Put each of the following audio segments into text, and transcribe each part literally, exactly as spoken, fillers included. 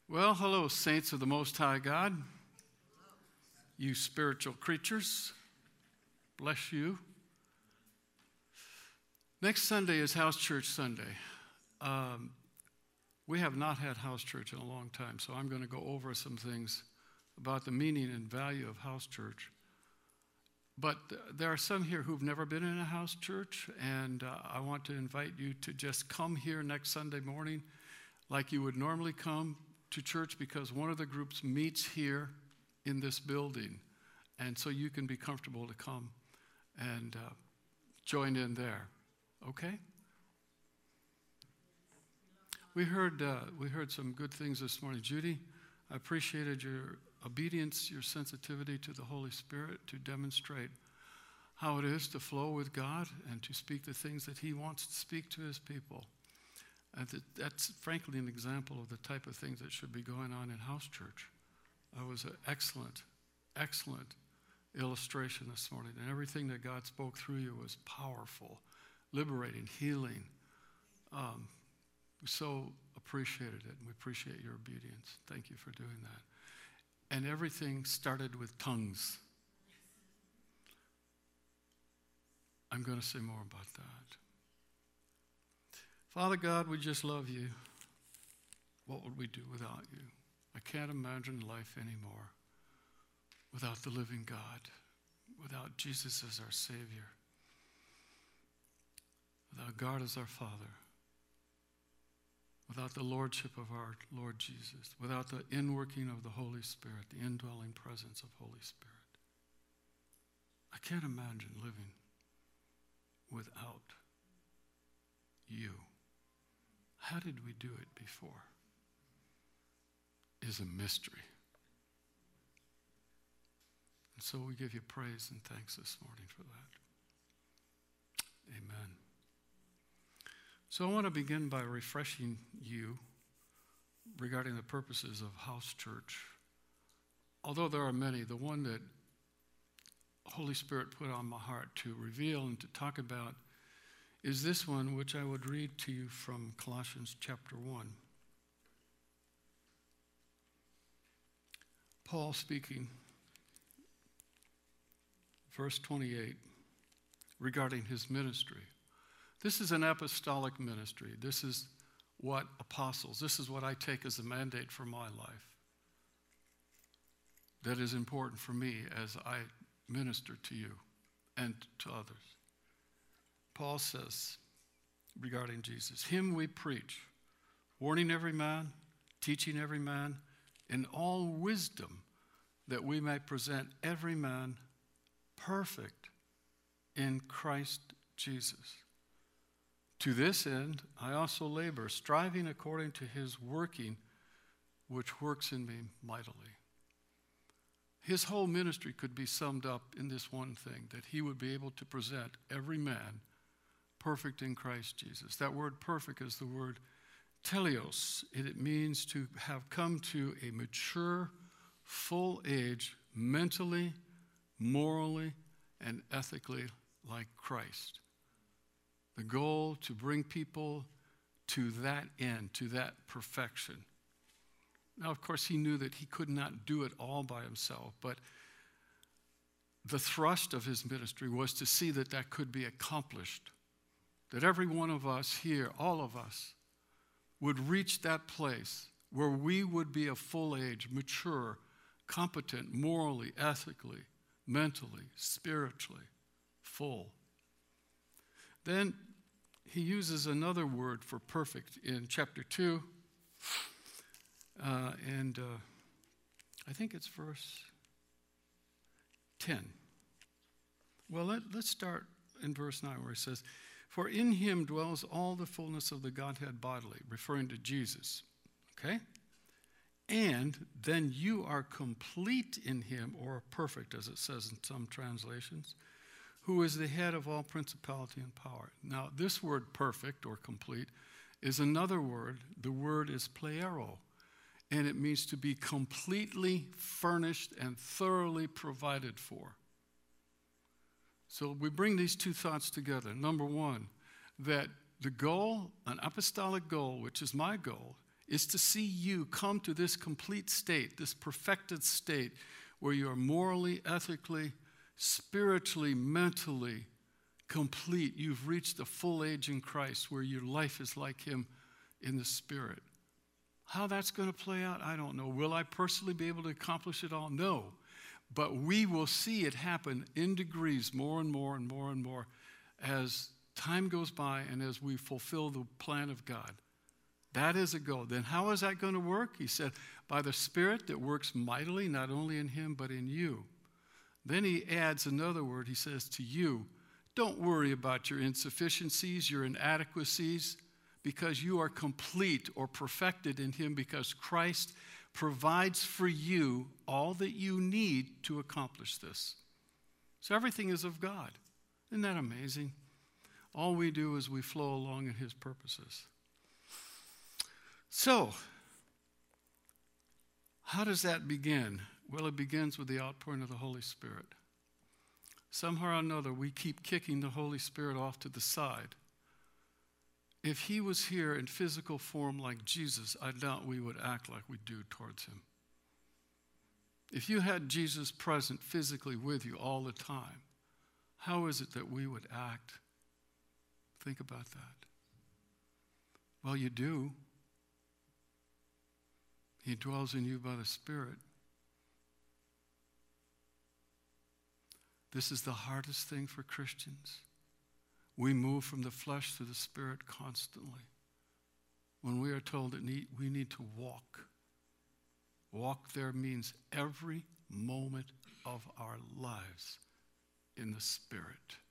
Well, hello, saints of the Most High God, you spiritual creatures. Bless you. Next Sunday is House Church Sunday. Um, we have not had house church in a long time, so I'm going to go over some things about the meaning and value of house church. But there are some here who've never been in a house church, and uh, I want to invite you to just come here next Sunday morning like you would normally come to church, because one of the groups meets here in this building, and so you can be comfortable to come and uh, join in there. Okay? We heard uh, we heard some good things this morning. Judy, I appreciated your obedience, your sensitivity to the Holy Spirit to demonstrate how it is to flow with God and to speak the things that He wants to speak to His people. And that, that's frankly an example of the type of things that should be going on in house church. It was an excellent, excellent illustration this morning. And everything that God spoke through you was powerful, liberating, healing. Um, we so appreciated it, and we appreciate your obedience. Thank you for doing that. And everything started with tongues. I'm going to say more about that. Father God, we just love you. What would we do without you? I can't imagine life anymore without the living God, without Jesus as our Savior, without God as our Father, without the lordship of our Lord Jesus, without the inworking of the Holy Spirit, the indwelling presence of Holy Spirit. I can't imagine living without you. How did we do it before? Is a mystery. And so we give you praise and thanks this morning for that. Amen. So I want to begin by refreshing you regarding the purposes of house church. Although there are many, the one that Holy Spirit put on my heart to reveal and to talk about is this one, which I would read to you from Colossians chapter one. Paul speaking, verse twenty-eight, regarding his ministry. This is an apostolic ministry. This is what apostles, this is what I take as a mandate for my life. That is important for me as I minister to you and to others. Paul says regarding Jesus, him we preach, warning every man, teaching every man in all wisdom, that we may present every man perfect in Christ Jesus. To this end, I also labor, striving according to his working, which works in me mightily. His whole ministry could be summed up in this one thing, that he would be able to present every man perfect in Christ Jesus. That word perfect is the word teleos. It means to have come to a mature, full age, mentally, morally, and ethically like Christ. The goal to bring people to that end, to that perfection. Now, of course, he knew that he could not do it all by himself, but the thrust of his ministry was to see that that could be accomplished, that every one of us here, all of us, would reach that place where we would be a full age, mature, competent, morally, ethically, mentally, spiritually, full. Then he uses another word for perfect in chapter two, uh, and uh, I think it's verse ten. Well, let, let's start in verse nine where he says, for in him dwells all the fullness of the Godhead bodily, referring to Jesus, okay? And then you are complete in him, or perfect, as it says in some translations, who is the head of all principality and power. Now, this word perfect or complete is another word. The word is plero, and it means to be completely furnished and thoroughly provided for. So we bring these two thoughts together. Number one, that the goal, an apostolic goal, which is my goal, is to see you come to this complete state, this perfected state, where you are morally, ethically, spiritually, mentally complete. You've reached a full age in Christ where your life is like him in the Spirit. How that's going to play out, I don't know. Will I personally be able to accomplish it all? No. But we will see it happen in degrees more and more and more and more as time goes by and as we fulfill the plan of God. That is a goal. Then how is that going to work? He said, by the Spirit that works mightily, not only in him, but in you. Then he adds another word. He says to you, don't worry about your insufficiencies, your inadequacies, because you are complete or perfected in him, because Christ provides for you all that you need to accomplish this. So everything is of God. Isn't that amazing? All we do is we flow along in his purposes. So, how does that begin? Well, it begins with the outpouring of the Holy Spirit. Somehow or another, we keep kicking the Holy Spirit off to the side. If he was here in physical form like Jesus, I doubt we would act like we do towards him. If you had Jesus present physically with you all the time, how is it that we would act? Think about that. Well, you do. He dwells in you by the Spirit. This is the hardest thing for Christians. We move from the flesh to the Spirit constantly. When we are told that we need to walk. Walk there means every moment of our lives in the Spirit.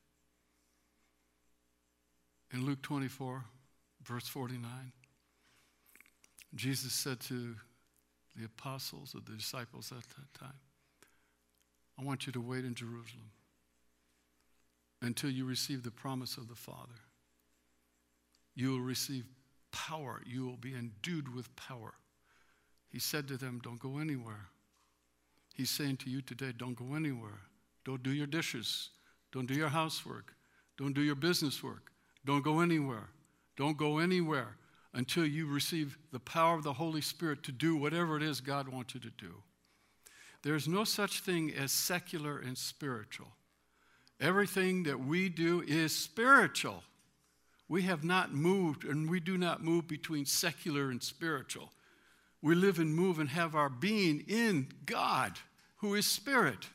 In Luke twenty-four, verse forty-nine, Jesus said to the apostles or the disciples at that time, I want you to wait in Jerusalem until you receive the promise of the Father. You will receive power. You will be endued with power. He said to them, don't go anywhere. He's saying to you today, don't go anywhere. Don't do your dishes. Don't do your housework. Don't do your business work. Don't go anywhere. Don't go anywhere until you receive the power of the Holy Spirit to do whatever it is God wants you to do. There's no such thing as secular and spiritual. Everything that we do is spiritual. We have not moved, and we do not move between secular and spiritual. We live and move and have our being in God, who is Spirit.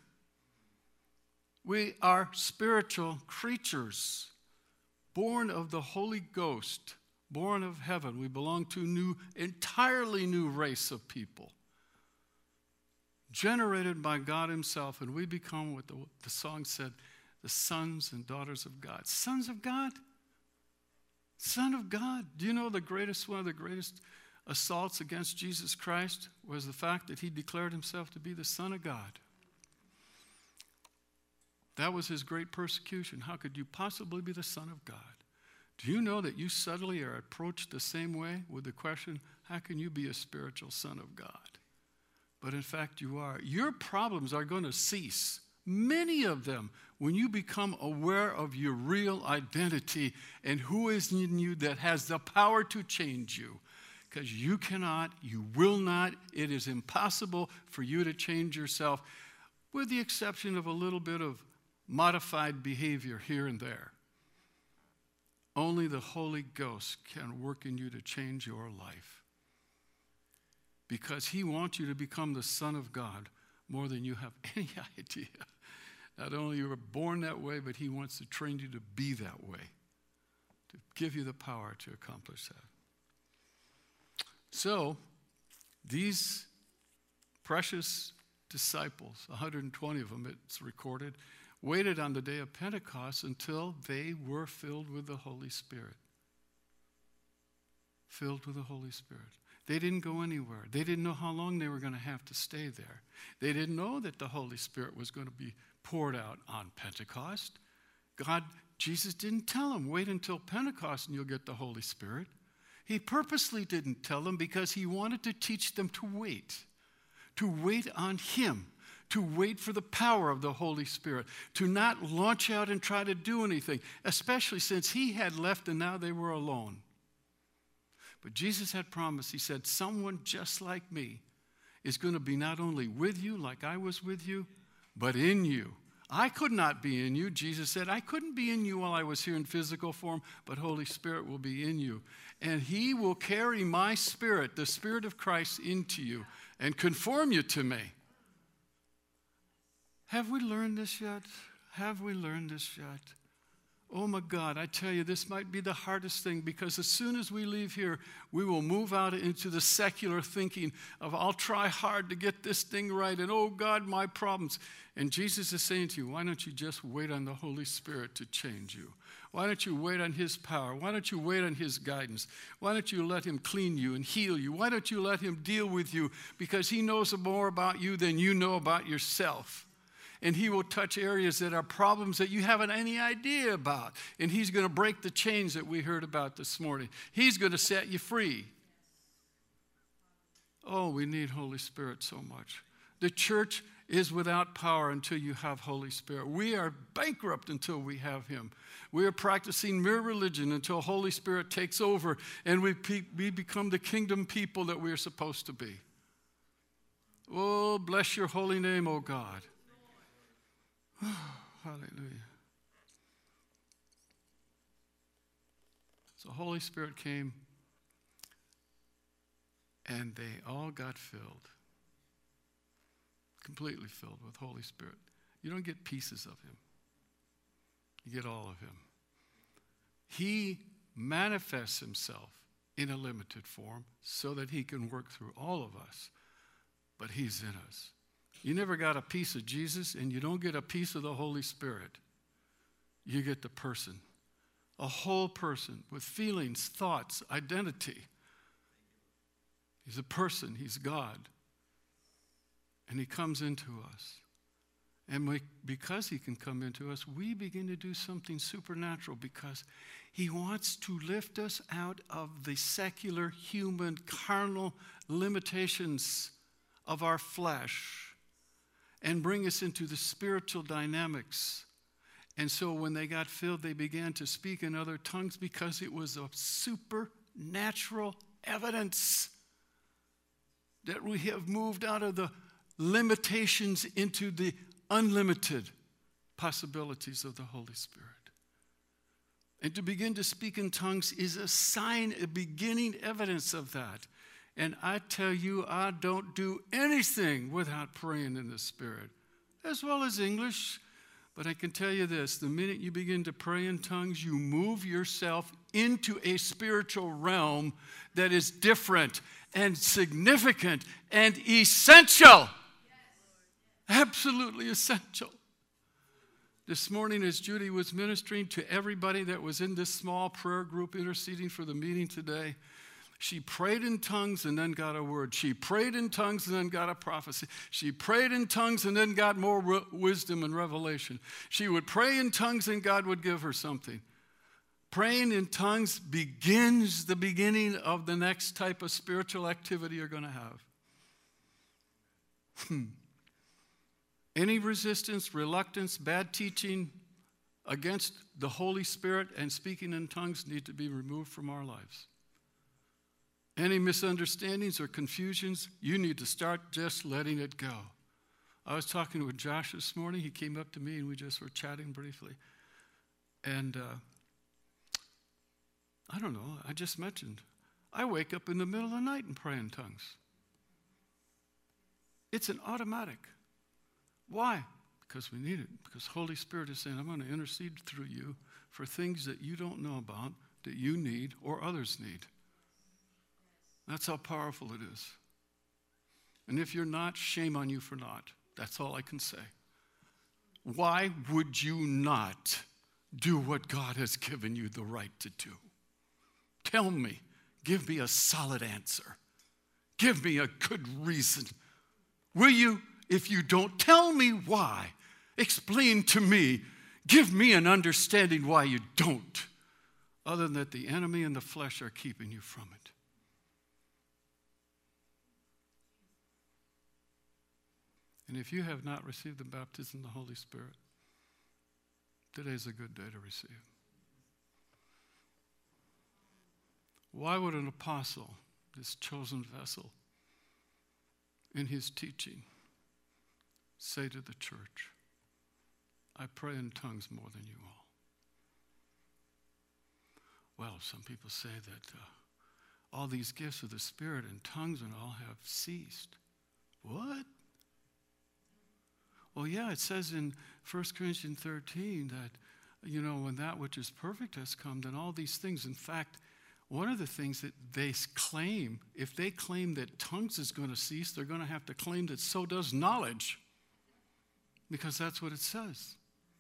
We are spiritual creatures, born of the Holy Ghost, born of heaven. We belong to a new, entirely new race of people, generated by God himself, and we become what the, the song said, the sons and daughters of God. Sons of God? Son of God. Do you know the greatest, one of the greatest assaults against Jesus Christ was the fact that he declared himself to be the Son of God. That was his great persecution. How could you possibly be the Son of God? Do you know that you subtly are approached the same way with the question, how can you be a spiritual son of God? But in fact, you are. Your problems are going to cease, many of them, when you become aware of your real identity and who is in you that has the power to change you. Because you cannot, you will not, it is impossible for you to change yourself, with the exception of a little bit of modified behavior here and there. Only the Holy Ghost can work in you to change your life. Because he wants you to become the Son of God more than you have any idea. Not only you were born that way, but he wants to train you to be that way, to give you the power to accomplish that. So, these precious disciples, one hundred twenty of them, it's recorded, waited on the day of Pentecost until they were filled with the Holy Spirit. Filled with the Holy Spirit. They didn't go anywhere. They didn't know how long they were going to have to stay there. They didn't know that the Holy Spirit was going to be poured out on Pentecost. God, Jesus didn't tell them, wait until Pentecost and you'll get the Holy Spirit. He purposely didn't tell them because he wanted to teach them to wait. To wait on him. To wait for the power of the Holy Spirit. To not launch out and try to do anything. Especially since he had left and now they were alone. But Jesus had promised. He said, someone just like me is going to be not only with you like I was with you, but in you. I could not be in you. Jesus said, I couldn't be in you while I was here in physical form, but Holy Spirit will be in you. And he will carry my spirit, the Spirit of Christ, into you and conform you to me. Have we learned this yet? Have we learned this yet? Oh my God, I tell you, this might be the hardest thing, because as soon as we leave here, we will move out into the secular thinking of, I'll try hard to get this thing right, and oh God, my problems. And Jesus is saying to you, why don't you just wait on the Holy Spirit to change you? Why don't you wait on his power? Why don't you wait on his guidance? Why don't you let him clean you and heal you? Why don't you let him deal with you? Because he knows more about you than you know about yourself. And he will touch areas that are problems that you haven't any idea about. And he's going to break the chains that we heard about this morning. He's going to set you free. Oh, we need Holy Spirit so much. The church is without power until you have Holy Spirit. We are bankrupt until we have him. We are practicing mere religion until Holy Spirit takes over and we, pe- we become the kingdom people that we are supposed to be. Oh, bless your holy name, oh God. Hallelujah. So Holy Spirit came and they all got filled. Completely filled with Holy Spirit. You don't get pieces of him. You get all of him. He manifests himself in a limited form so that he can work through all of us. But he's in us. You never got a piece of Jesus, and you don't get a piece of the Holy Spirit. You get the person. A whole person with feelings, thoughts, identity. He's a person. He's God. And he comes into us. And we, because he can come into us, we begin to do something supernatural, because he wants to lift us out of the secular, human, carnal limitations of our flesh and bring us into the spiritual dynamics. And so when they got filled, they began to speak in other tongues, because it was a supernatural evidence that we have moved out of the limitations into the unlimited possibilities of the Holy Spirit. And to begin to speak in tongues is a sign, a beginning evidence of that. And I tell you, I don't do anything without praying in the Spirit, as well as English. But I can tell you this, the minute you begin to pray in tongues, you move yourself into a spiritual realm that is different and significant and essential. Absolutely essential. This morning, as Judy was ministering to everybody that was in this small prayer group interceding for the meeting today, she prayed in tongues and then got a word. She prayed in tongues and then got a prophecy. She prayed in tongues and then got more w- wisdom and revelation. She would pray in tongues and God would give her something. Praying in tongues begins the beginning of the next type of spiritual activity you're going to have. Hmm. Any resistance, reluctance, bad teaching against the Holy Spirit and speaking in tongues need to be removed from our lives. Any misunderstandings or confusions, you need to start just letting it go. I was talking with Josh this morning. He came up to me and we just were chatting briefly. And uh, I don't know, I just mentioned, I wake up in the middle of the night and pray in tongues. It's an automatic. Why? Because we need it. Because Holy Spirit is saying, I'm going to intercede through you for things that you don't know about, that you need or others need. That's how powerful it is. And if you're not, shame on you for not. That's all I can say. Why would you not do what God has given you the right to do? Tell me. Give me a solid answer. Give me a good reason. Will you? If you don't, tell me why. Explain to me. Give me an understanding why you don't. Other than that the enemy and the flesh are keeping you from it. And if you have not received the baptism of the Holy Spirit, today is a good day to receive. Why would an apostle, this chosen vessel, in his teaching, say to the church, I pray in tongues more than you all? Well, some people say that uh, all these gifts of the Spirit and tongues and all have ceased. What? Well, yeah, it says in First Corinthians thirteen that, you know, when that which is perfect has come, then all these things, in fact, one of the things that they claim, if they claim that tongues is going to cease, they're going to have to claim that so does knowledge, because that's what it says.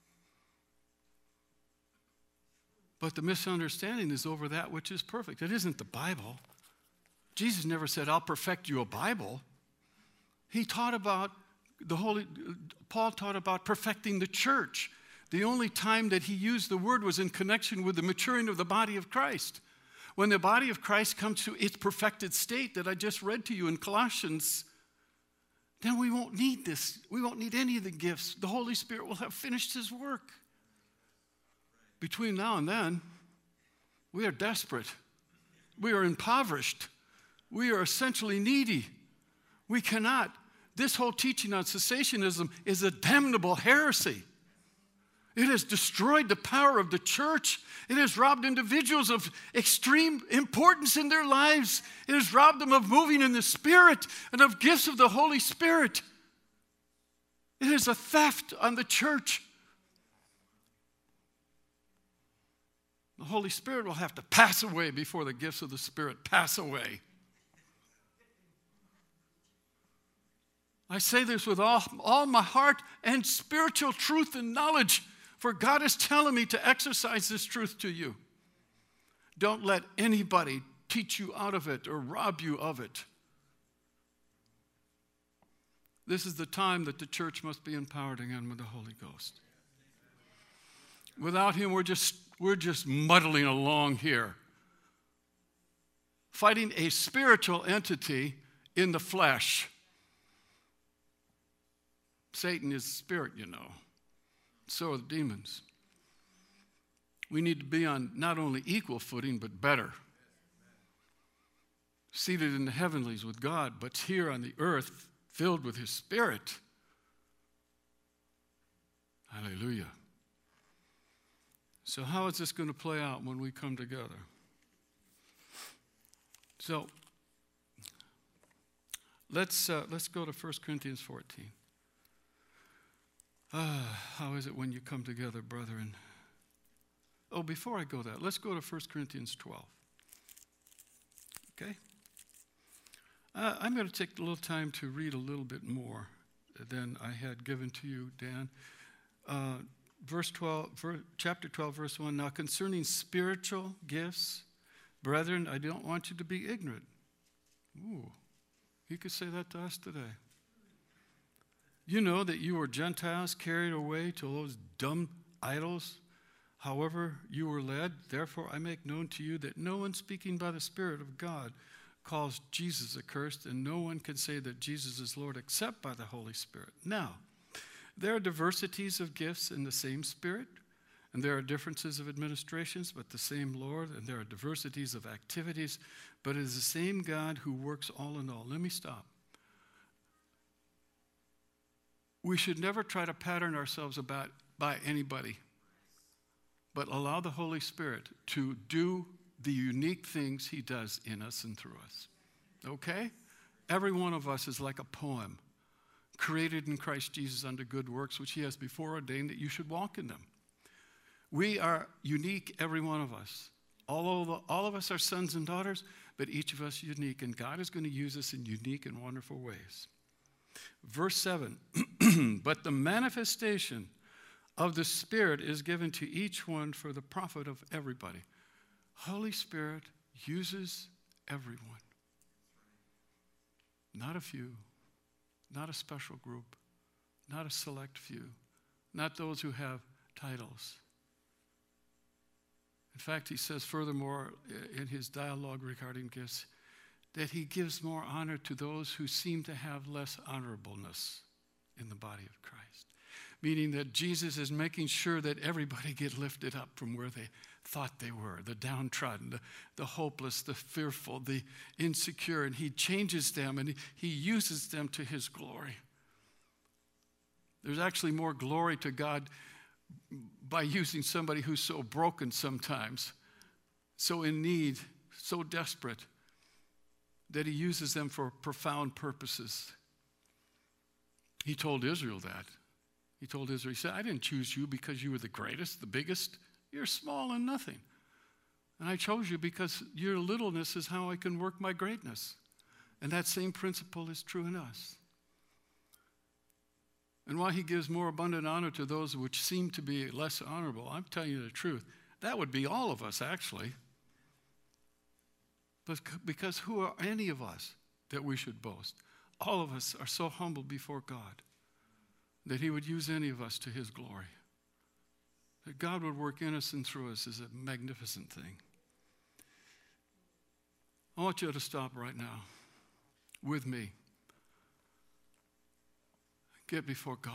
But the misunderstanding is over that which is perfect. It isn't the Bible. Jesus never said, I'll perfect you a Bible. He taught about the Holy, Paul taught about perfecting the church. The only time that he used the word was in connection with the maturing of the body of Christ. When the body of Christ comes to its perfected state that I just read to you in Colossians, then we won't need this. We won't need any of the gifts. The Holy Spirit will have finished his work. Between now and then, we are desperate. We are impoverished. We are essentially needy. We cannot. This whole teaching on cessationism is a damnable heresy. It has destroyed the power of the church. It has robbed individuals of extreme importance in their lives. It has robbed them of moving in the Spirit and of gifts of the Holy Spirit. It is a theft on the church. The Holy Spirit will have to pass away before the gifts of the Spirit pass away. I say this with all, all my heart and spiritual truth and knowledge, for God is telling me to exercise this truth to you. Don't let anybody teach you out of it or rob you of it. This is the time that the church must be empowered again with the Holy Ghost. Without him, we're just, we're just muddling along here, fighting a spiritual entity in the flesh. Satan is spirit, you know. So are the demons. We need to be on not only equal footing, but better. Seated in the heavenlies with God, but here on the earth, filled with his Spirit. Hallelujah. So how is this going to play out when we come together? So let's uh, let's go to First Corinthians fourteen. Ah, how is it when you come together, brethren? Oh, before I go there, let's go to First Corinthians twelve. Okay? Uh, I'm going to take a little time to read a little bit more than I had given to you, Dan. Uh, verse twelve, ver, chapter twelve, verse one. Now concerning spiritual gifts, brethren, I don't want you to be ignorant. Ooh, he could say that to us today. You know that you were Gentiles carried away to those dumb idols, however you were led. Therefore I make known to you that no one speaking by the Spirit of God calls Jesus accursed, and no one can say that Jesus is Lord except by the Holy Spirit. Now, there are diversities of gifts in the same Spirit, and there are differences of administrations, but the same Lord, and there are diversities of activities, but it is the same God who works all in all. Let me stop. We should never try to pattern ourselves about by anybody, but allow the Holy Spirit to do the unique things he does in us and through us. Okay? Every one of us is like a poem created in Christ Jesus unto good works, which he has before ordained that you should walk in them. We are unique, every one of us. All of, all of us are sons and daughters, but each of us unique, and God is going to use us in unique and wonderful ways. Verse seven, but the manifestation of the Spirit is given to each one for the profit of everybody. Holy Spirit uses everyone. Not a few, not a special group, not a select few, not those who have titles. In fact, he says furthermore in his dialogue regarding gifts, that he gives more honor to those who seem to have less honorableness in the body of Christ. Meaning that Jesus is making sure that everybody get lifted up from where they thought they were, the downtrodden, the, the hopeless, the fearful, the insecure, and he changes them and he, he uses them to his glory. There's actually more glory to God by using somebody who's so broken sometimes, so in need, so desperate, that he uses them for profound purposes. He told Israel that. He told Israel, he said, I didn't choose you because you were the greatest, the biggest. You're small and nothing. And I chose you because your littleness is how I can work my greatness. And that same principle is true in us. And while he gives more abundant honor to those which seem to be less honorable, I'm telling you the truth, that would be all of us actually. But because who are any of us that we should boast? All of us are so humble before God that he would use any of us to his glory. That God would work in us and through us is a magnificent thing. I want you to stop right now with me. Get before God.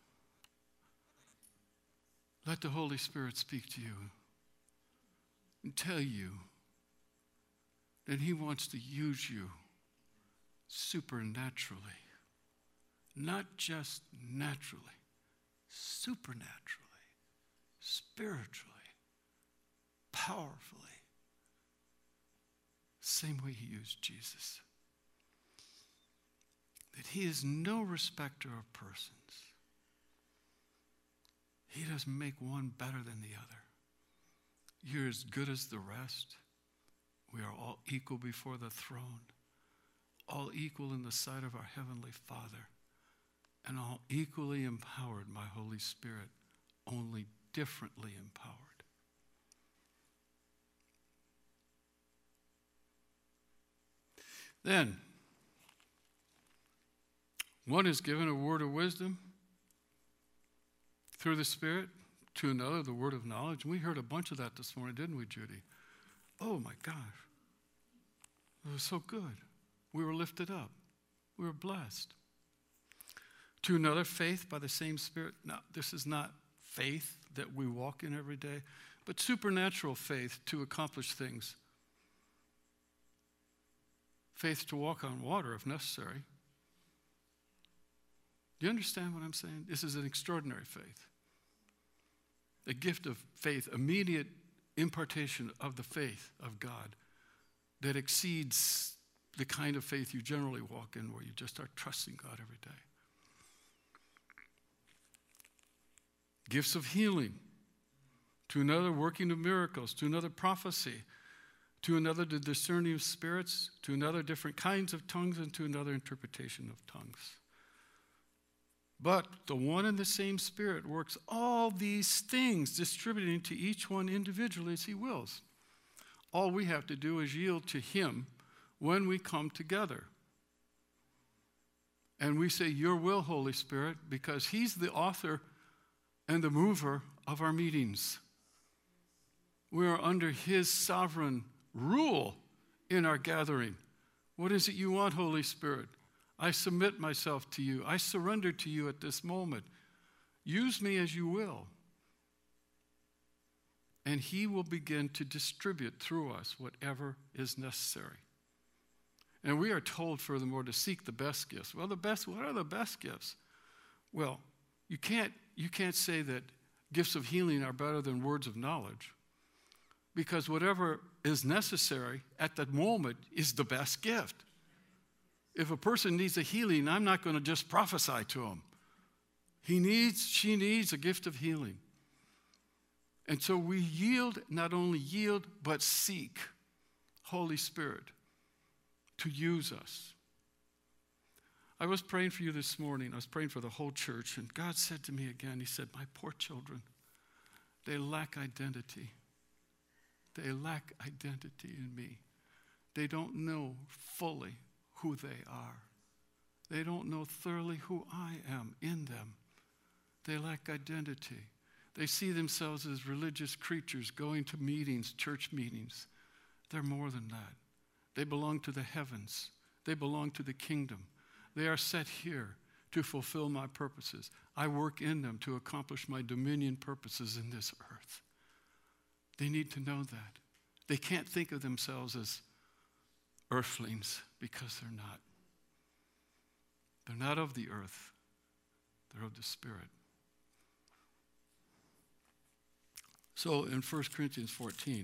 Let the Holy Spirit speak to you and tell you that he wants to use you supernaturally. Not just naturally, supernaturally. Spiritually, powerfully, same way he used Jesus. That he is no respecter of persons. He doesn't make one better than the other. You're as good as the rest. We are all equal before the throne, all equal in the sight of our Heavenly Father, and all equally empowered by Holy Spirit, only differently empowered. Then, one is given a word of wisdom through the Spirit, to another the word of knowledge. And we heard a bunch of that this morning, didn't we, Judy? Oh my gosh. It was so good. We were lifted up. We were blessed. To another, faith by the same Spirit. Now, this is not faith that we walk in every day, but supernatural faith to accomplish things. Faith to walk on water if necessary. Do you understand what I'm saying? This is an extraordinary faith. A gift of faith, immediate impartation of the faith of God that exceeds the kind of faith you generally walk in where you just start trusting God every day. Gifts of healing, to another working of miracles, to another prophecy, to another the discerning of spirits, to another different kinds of tongues, and to another interpretation of tongues. But the one and the same Spirit works all these things, distributing to each one individually as he wills. All we have to do is yield to him when we come together. And we say, your will, Holy Spirit, because he's the author and the mover of our meetings. We are under his sovereign rule in our gathering. What is it you want, Holy Spirit? I submit myself to you. I surrender to you at this moment. Use me as you will. And he will begin to distribute through us whatever is necessary. And we are told, furthermore, to seek the best gifts. Well, the best, what are the best gifts? Well, you can't, you can't say that gifts of healing are better than words of knowledge, because whatever is necessary at that moment is the best gift. If a person needs a healing, I'm not going to just prophesy to him. He needs, she needs a gift of healing. And so we yield, not only yield, but seek Holy Spirit to use us. I was praying for you this morning. I was praying for the whole church, and God said to me again, he said, my poor children, they lack identity. They lack identity in me. They don't know fully who they are. They don't know thoroughly who I am in them. They lack identity. They see themselves as religious creatures going to meetings, church meetings. They're more than that. They belong to the heavens. They belong to the kingdom. They are set here to fulfill my purposes. I work in them to accomplish my dominion purposes in this earth. They need to know that. They can't think of themselves as earthlings because they're not. They're not of the earth. They're of the Spirit. So in First Corinthians fourteen,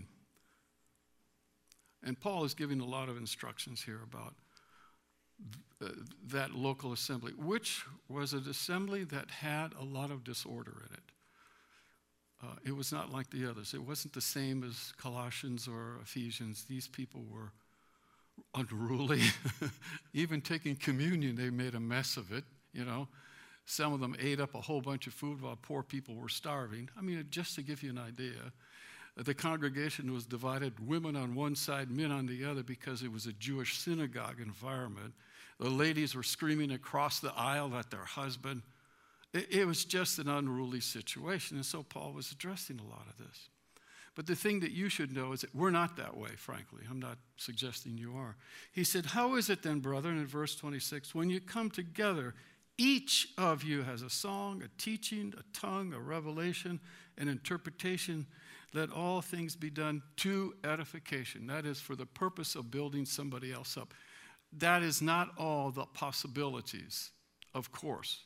and Paul is giving a lot of instructions here about th- that local assembly, which was an assembly that had a lot of disorder in it. Uh, it was not like the others. It wasn't the same as Colossians or Ephesians. These people were unruly. Even taking communion, they made a mess of it, you know. Some of them ate up a whole bunch of food while poor people were starving. I mean, just to give you an idea, the congregation was divided, women on one side, men on the other, because it was a Jewish synagogue environment. The ladies were screaming across the aisle at their husband. It, it was just an unruly situation, and so Paul was addressing a lot of this. But the thing that you should know is that we're not that way, frankly. I'm not suggesting you are. He said, how is it then, brethren, in verse twenty-six, when you come together, each of you has a song, a teaching, a tongue, a revelation, an interpretation. Let all things be done to edification. That is for the purpose of building somebody else up. That is not all the possibilities, of course,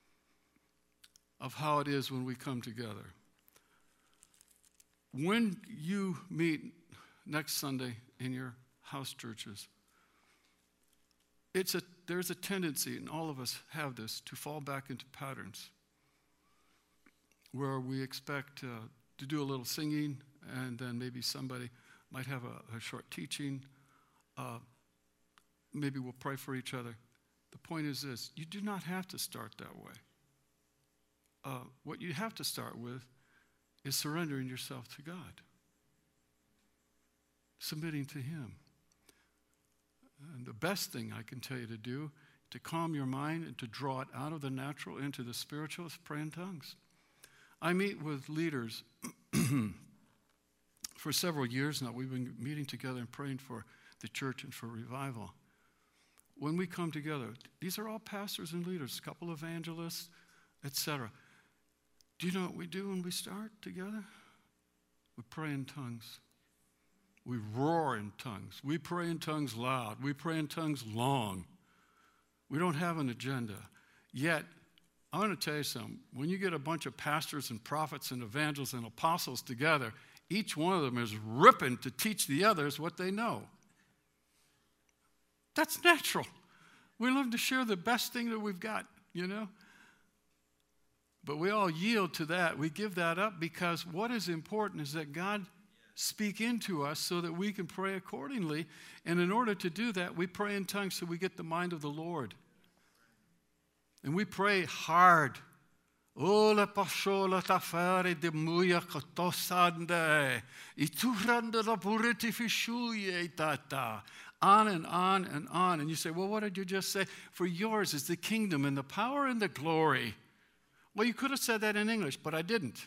of how it is when we come together. When you meet next Sunday in your house churches, it's a, there's a tendency, and all of us have this, to fall back into patterns where we expect uh, to do a little singing, and then maybe somebody might have a, a short teaching. Uh, maybe we'll pray for each other. The point is this: you do not have to start that way. Uh, what you have to start with is surrendering yourself to God, submitting to Him. And the best thing I can tell you to do to calm your mind and to draw it out of the natural into the spiritual is pray in tongues. I meet with leaders for several years now. We've been meeting together and praying for the church and for revival. When we come together, these are all pastors and leaders, a couple of evangelists, et cetera. Do you know what we do when we start together? We pray in tongues. We roar in tongues. We pray in tongues loud. We pray in tongues long. We don't have an agenda. Yet, I want to tell you something. When you get a bunch of pastors and prophets and evangelists and apostles together, each one of them is ripping to teach the others what they know. That's natural. We love to share the best thing that we've got, you know. But we all yield to that. We give that up because what is important is that God speak into us so that we can pray accordingly. And in order to do that, we pray in tongues so we get the mind of the Lord. And we pray hard. On and on and on. And you say, well, what did you just say? For yours is the kingdom and the power and the glory. Well, you could have said that in English, but I didn't.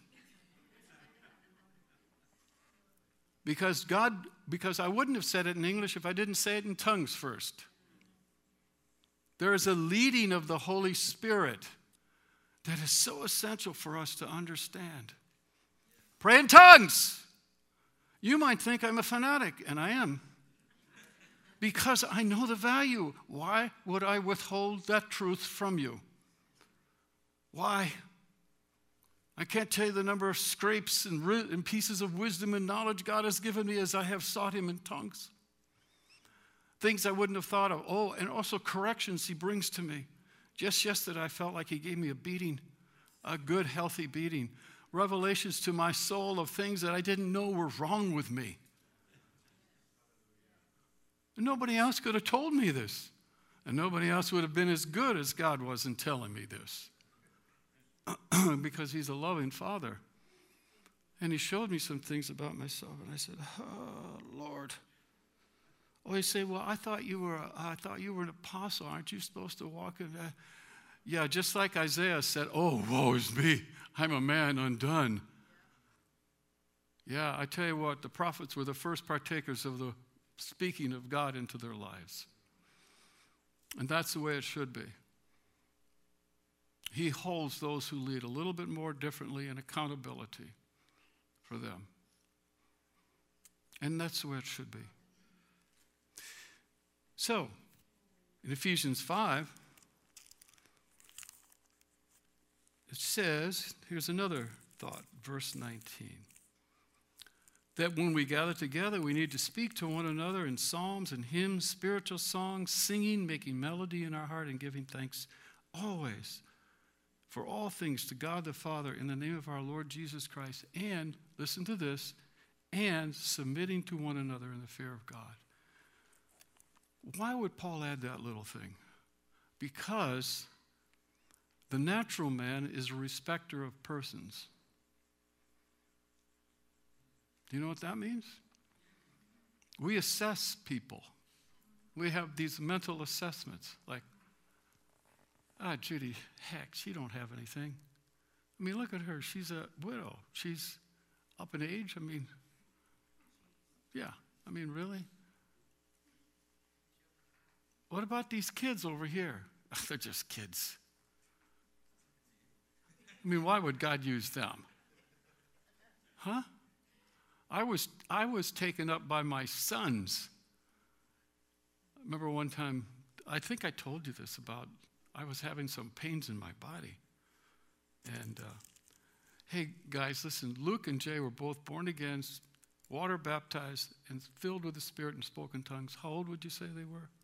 Because God, because I wouldn't have said it in English if I didn't say it in tongues first. There is a leading of the Holy Spirit that is so essential for us to understand. Pray in tongues. You might think I'm a fanatic, and I am. Because I know the value. Why would I withhold that truth from you? Why? I can't tell you the number of scrapes and, ri- and pieces of wisdom and knowledge God has given me as I have sought Him in tongues. Things I wouldn't have thought of. Oh, and also corrections He brings to me. Just yesterday I felt like He gave me a beating, a good, healthy beating. Revelations to my soul of things that I didn't know were wrong with me. And nobody else could have told me this. And nobody else would have been as good as God was in telling me this. Because He's a loving Father. And He showed me some things about myself. And I said, oh, Lord. Oh, you say, well, I thought you were, I thought you were an apostle. Aren't you supposed to walk in that? Yeah, just like Isaiah said, oh, woe is me. I'm a man undone. Yeah, I tell you what, the prophets were the first partakers of the speaking of God into their lives. And that's the way it should be. He holds those who lead a little bit more differently in accountability for them. And that's the way it should be. So, in Ephesians five, it says, here's another thought, verse nineteen. That when we gather together, we need to speak to one another in psalms and hymns, spiritual songs, singing, making melody in our heart, and giving thanks always for all things to God the Father in the name of our Lord Jesus Christ. And, listen to this, and submitting to one another in the fear of God. Why would Paul add that little thing? Because the natural man is a respecter of persons. Do you know what that means? We assess people. We have these mental assessments like, ah, Judy, heck, she don't have anything. I mean, look at her. She's a widow. She's up in age. I mean, yeah. I mean, really? What about these kids over here? They're just kids. I mean, why would God use them? Huh? I was, I was taken up by my sons. I remember one time, I think I told you this about, I was having some pains in my body. And, uh, hey, guys, listen, Luke and Jay were both born again, water baptized, and filled with the Spirit and spoke in tongues. How old would you say they were?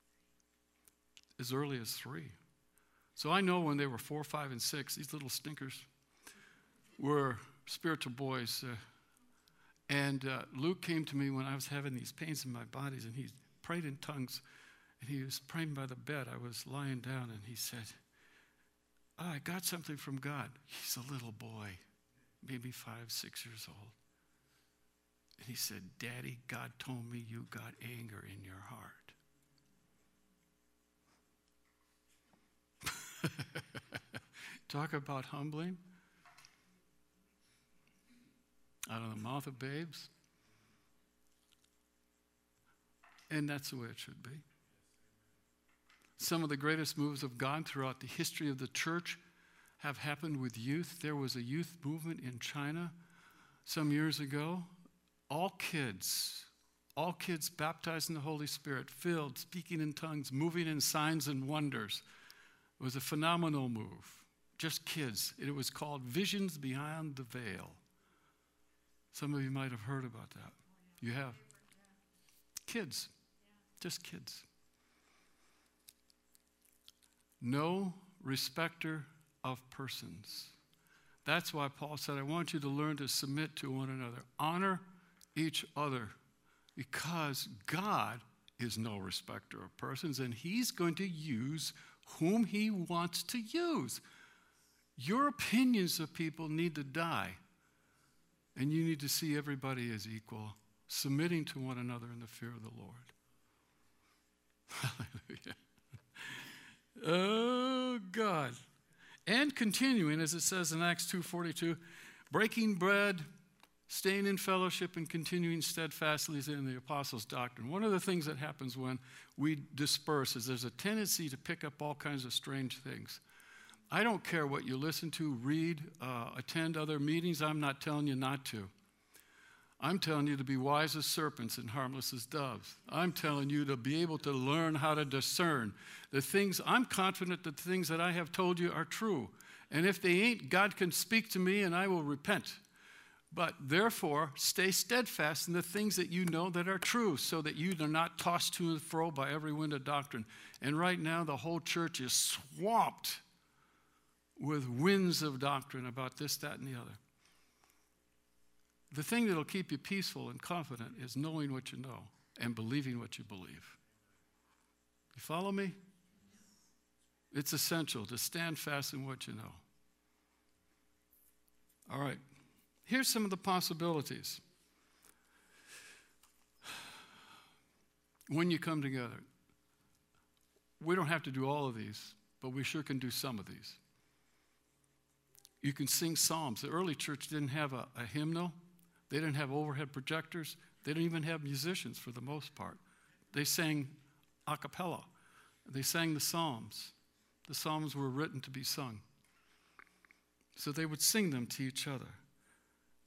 As early as three. So I know when they were four, five, and six, these little stinkers were spiritual boys. Uh, and uh, Luke came to me when I was having these pains in my bodies, and he prayed in tongues. And he was praying by the bed. I was lying down, and he said, oh, I got something from God. He's a little boy, maybe five, six years old. And he said, Daddy, God told me you got anger in your heart. Talk about humbling. Out of the mouth of babes. And that's the way it should be. Some of the greatest moves of God throughout the history of the church have happened with youth. There was a youth movement in China some years ago. All kids, all kids baptized in the Holy Spirit, filled, speaking in tongues, moving in signs and wonders. It was a phenomenal move. Just kids. It was called Visions Beyond the Veil. Some of you might have heard about that. You have. Kids. Just kids. No respecter of persons. That's why Paul said, I want you to learn to submit to one another. Honor each other, because God is no respecter of persons, and he's going to use whom he wants to use. Your opinions of people need to die, and you need to see everybody as equal, submitting to one another in the fear of the Lord. Hallelujah. Oh, God. And continuing, as it says in Acts two forty-two, breaking bread, staying in fellowship, and continuing steadfastly in the apostles' doctrine. One of the things that happens when we disperse is there's a tendency to pick up all kinds of strange things. I don't care what you listen to, read, uh, attend other meetings. I'm not telling you not to. I'm telling you to be wise as serpents and harmless as doves. I'm telling you to be able to learn how to discern the things. I'm confident that the things that I have told you are true. And if they ain't, God can speak to me and I will repent. But therefore, stay steadfast in the things that you know that are true, so that you are not tossed to and fro by every wind of doctrine. And right now, the whole church is swamped with winds of doctrine about this, that, and the other. The thing that will keep you peaceful and confident is knowing what you know and believing what you believe. You follow me? It's essential to stand fast in what you know. All right. Here's some of the possibilities when you come together. We don't have to do all of these, but we sure can do some of these. You can sing psalms. The early church didn't have a, a hymnal. They didn't have overhead projectors. They didn't even have musicians for the most part. They sang a cappella. They sang the psalms. The psalms were written to be sung. So they would sing them to each other.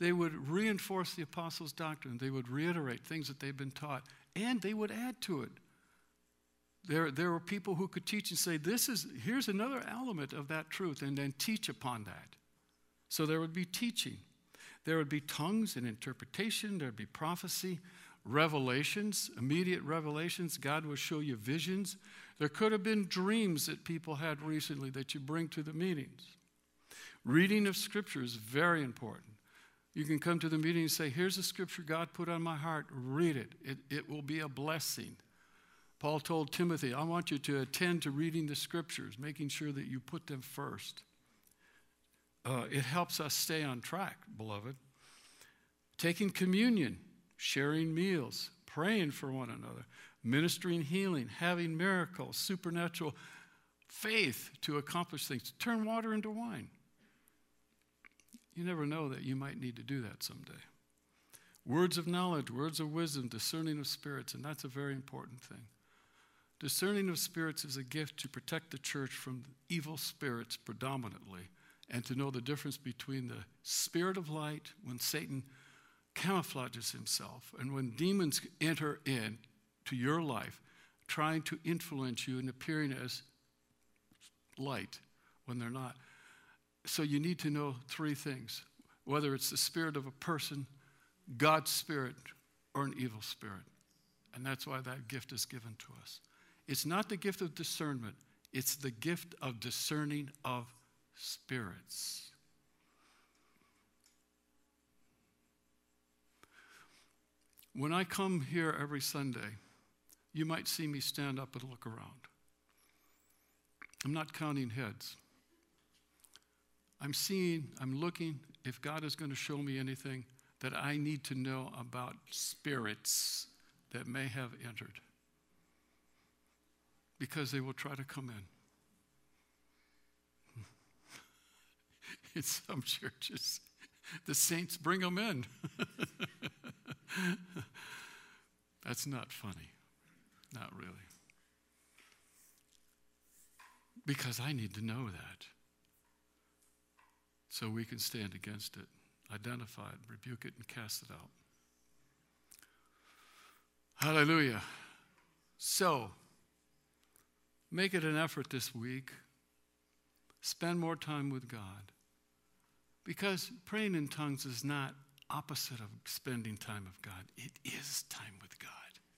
They would reinforce the apostles' doctrine. They would reiterate things that they've been taught, and they would add to it. There, there were people who could teach and say, this is, here's another element of that truth, and then teach upon that. So there would be teaching. There would be tongues and interpretation. There would be prophecy, revelations, immediate revelations. God would show you visions. There could have been dreams that people had recently that you bring to the meetings. Reading of Scripture is very important. You can come to the meeting and say, here's a scripture God put on my heart. Read it. It, it will be a blessing. Paul told Timothy, I want you to attend to reading the Scriptures, making sure that you put them first. Uh, it helps us stay on track, beloved. Taking communion, sharing meals, praying for one another, ministering healing, having miracles, supernatural faith to accomplish things, to turn water into wine. You never know that you might need to do that someday. Words of knowledge, words of wisdom, discerning of spirits, and that's a very important thing. Discerning of spirits is a gift to protect the church from evil spirits predominantly, and to know the difference between the spirit of light, when Satan camouflages himself, and when demons enter in to your life, trying to influence you and appearing as light when they're not. So you need to know three things, whether it's the spirit of a person, God's spirit, or an evil spirit. And that's why that gift is given to us. It's not the gift of discernment. It's the gift of discerning of spirits. When I come here every Sunday, you might see me stand up and look around. I'm not counting heads. I'm seeing, I'm looking, if God is going to show me anything that I need to know about spirits that may have entered. Because they will try to come in. In some churches, the saints bring them in. That's not funny. Not really. Because I need to know that. So we can stand against it, identify it, rebuke it, and cast it out. Hallelujah. So, make it an effort this week. Spend more time with God. Because praying in tongues is not opposite of spending time with God. It is time with God.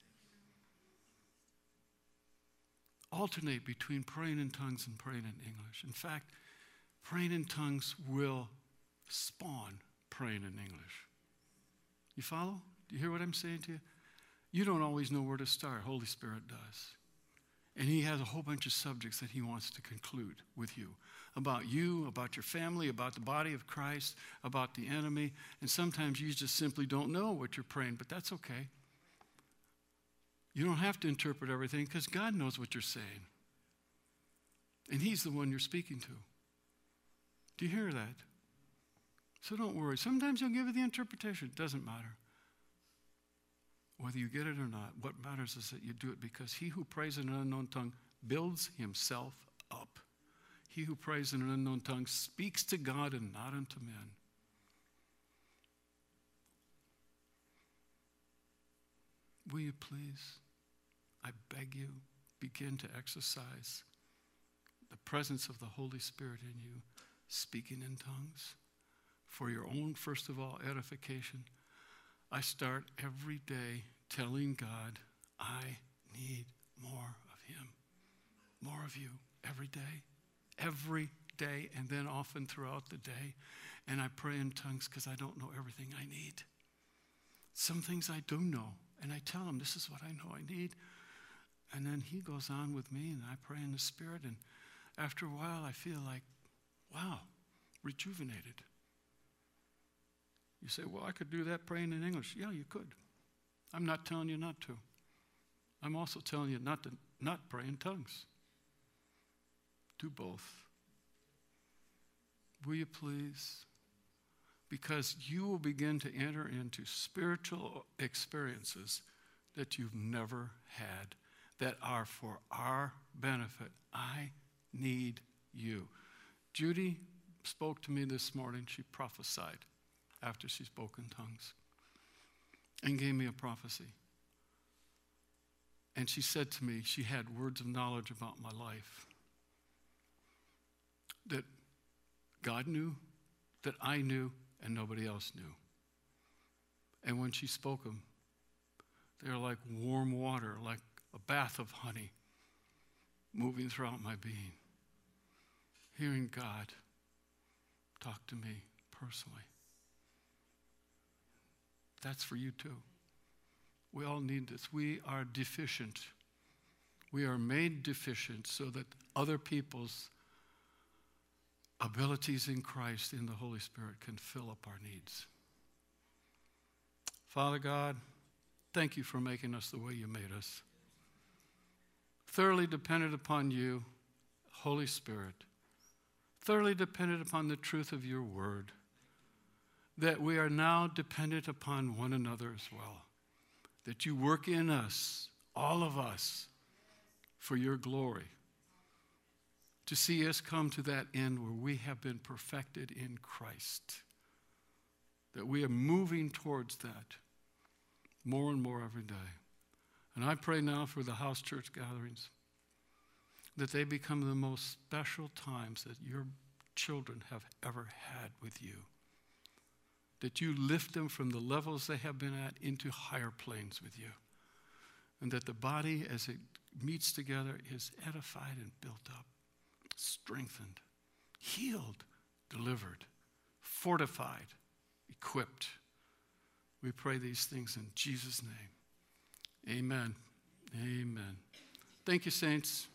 Alternate between praying in tongues and praying in English. In fact, praying in tongues will spawn praying in English. You follow? Do you hear what I'm saying to you? You don't always know where to start. Holy Spirit does. And he has a whole bunch of subjects that he wants to conclude with you. About you, about your family, about the body of Christ, about the enemy. And sometimes you just simply don't know what you're praying, but that's okay. You don't have to interpret everything because God knows what you're saying. And he's the one you're speaking to. Do you hear that? So don't worry. Sometimes he'll give you the interpretation. It doesn't matter. Whether you get it or not, what matters is that you do it, because he who prays in an unknown tongue builds himself up. He who prays in an unknown tongue speaks to God and not unto men. Will you please, I beg you, begin to exercise the presence of the Holy Spirit in you, speaking in tongues for your own, first of all, edification. I start every day telling God, I need more of him, more of you, every day, every day, and then often throughout the day. And I pray in tongues because I don't know everything I need. Some things I do know, and I tell him, this is what I know I need. And then he goes on with me, and I pray in the Spirit, and after a while I feel like, wow, rejuvenated. You say, well, I could do that praying in English. Yeah, you could. I'm not telling you not to. I'm also telling you not to not pray in tongues. Do both. Will you please? Because you will begin to enter into spiritual experiences that you've never had, that are for our benefit. I need you. Judy spoke to me this morning. She prophesied. after she spoke in tongues and gave me a prophecy. And she said to me, she had words of knowledge about my life that God knew, that I knew, and nobody else knew. And when she spoke them, they were like warm water, like a bath of honey moving throughout my being. Hearing God talk to me personally. That's for you too. We all need this. We are deficient. We are made deficient so that other people's abilities in Christ, in the Holy Spirit, can fill up our needs. Father God, thank you for making us the way you made us. Thoroughly dependent upon you, Holy Spirit. Thoroughly dependent upon the truth of your word. That we are now dependent upon one another as well. That you work in us, all of us, for your glory. To see us come to that end where we have been perfected in Christ. That we are moving towards that more and more every day. And I pray now for the house church gatherings, that they become the most special times that your children have ever had with you. That you lift them from the levels they have been at into higher planes with you. And that the body, as it meets together, is edified and built up, strengthened, healed, delivered, fortified, equipped. We pray these things in Jesus' name. Amen. Amen. Thank you, saints.